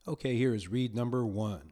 Okay, here is read number 1.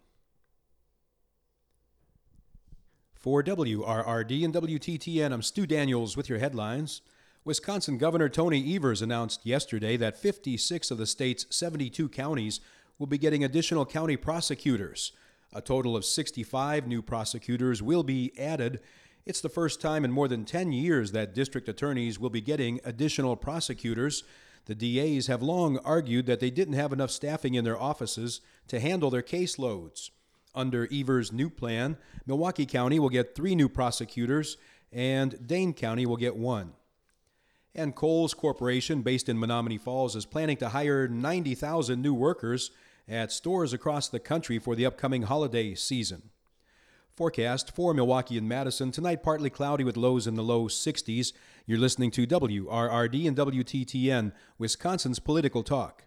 For WRRD and WTTN, I'm Stu Daniels with your headlines. Wisconsin Governor Tony Evers announced yesterday that 56 of the state's 72 counties will be getting additional county prosecutors. A total of 65 new prosecutors will be added. It's the first time in more than 10 years that district attorneys will be getting additional prosecutors. The DAs have long argued that they didn't have enough staffing in their offices to handle their caseloads. Under Evers' new plan, Milwaukee County will get 3 new prosecutors and Dane County will get 1. And Kohl's Corporation, based in Menominee Falls, is planning to hire 90,000 new workers at stores across the country for the upcoming holiday season. Forecast for Milwaukee and Madison, tonight partly cloudy with lows in the low 60s. You're listening to WRRD and WTTN, Wisconsin's Political Talk.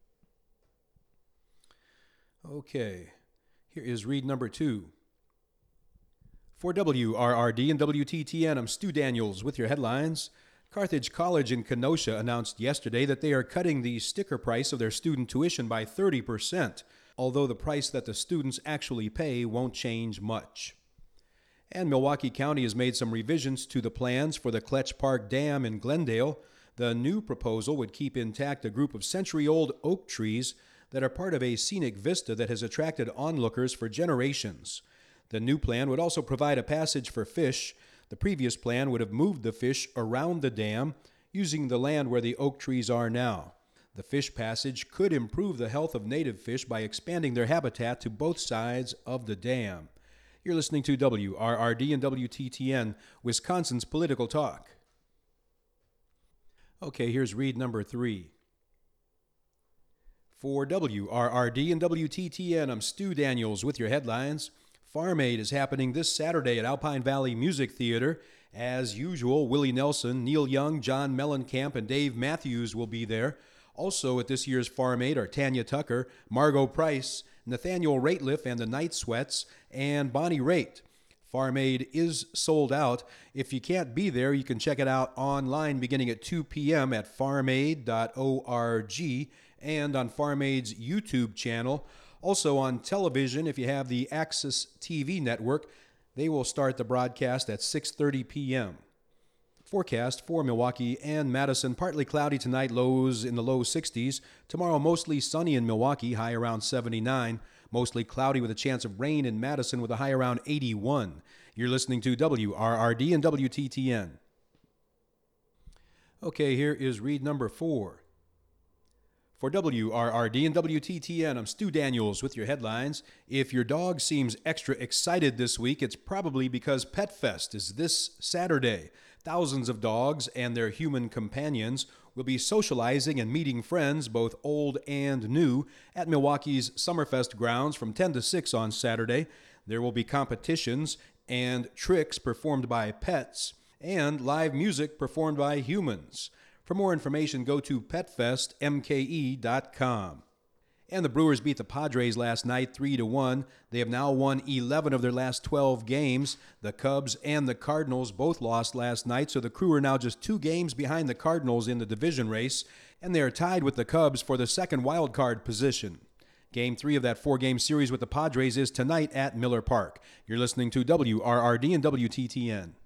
Okay, here is read number 2. For WRRD and WTTN, I'm Stu Daniels with your headlines. Carthage College in Kenosha announced yesterday that they are cutting the sticker price of their student tuition by 30%, although the price that the students actually pay won't change much. And Milwaukee County has made some revisions to the plans for the Kletch Park Dam in Glendale. The new proposal would keep intact a group of century-old oak trees that are part of a scenic vista that has attracted onlookers for generations. The new plan would also provide a passage for fish. The previous plan would have moved the fish around the dam, using the land where the oak trees are now. The fish passage could improve the health of native fish by expanding their habitat to both sides of the dam. You're listening to WRRD and WTTN, Wisconsin's Political Talk. Okay, here's read number 3. For WRRD and WTTN, I'm Stu Daniels with your headlines. Farm Aid is happening this Saturday at Alpine Valley Music Theater. As usual, Willie Nelson, Neil Young, John Mellencamp, and Dave Matthews will be there. Also at this year's Farm Aid are Tanya Tucker, Margot Price, Nathaniel Rateliff and the Night Sweats, and Bonnie Raitt. Farm Aid is sold out. If you can't be there, you can check it out online beginning at 2 p.m. at farmaid.org and on Farm Aid's YouTube channel. Also on television, if you have the Access TV network, they will start the broadcast at 6:30 p.m. Forecast for Milwaukee and Madison, partly cloudy tonight, lows in the low 60s. Tomorrow, mostly sunny in Milwaukee, high around 79. Mostly cloudy with a chance of rain in Madison with a high around 81. You're listening to WRRD and WTTN. Okay, here is read number 4. For WRRD and WTTN, I'm Stu Daniels with your headlines. If your dog seems extra excited this week, it's probably because Pet Fest is this Saturday. Thousands of dogs and their human companions will be socializing and meeting friends, both old and new, at Milwaukee's Summerfest grounds from 10 to 6 on Saturday. There will be competitions and tricks performed by pets and live music performed by humans. For more information, go to petfestmke.com. And the Brewers beat the Padres last night 3-1. They have now won 11 of their last 12 games. The Cubs and the Cardinals both lost last night, so the Crew are now just 2 games behind the Cardinals in the division race, and they are tied with the Cubs for the second wild card position. Game 3 of that 4-game series with the Padres is tonight at Miller Park. You're listening to WRRD and WTTN.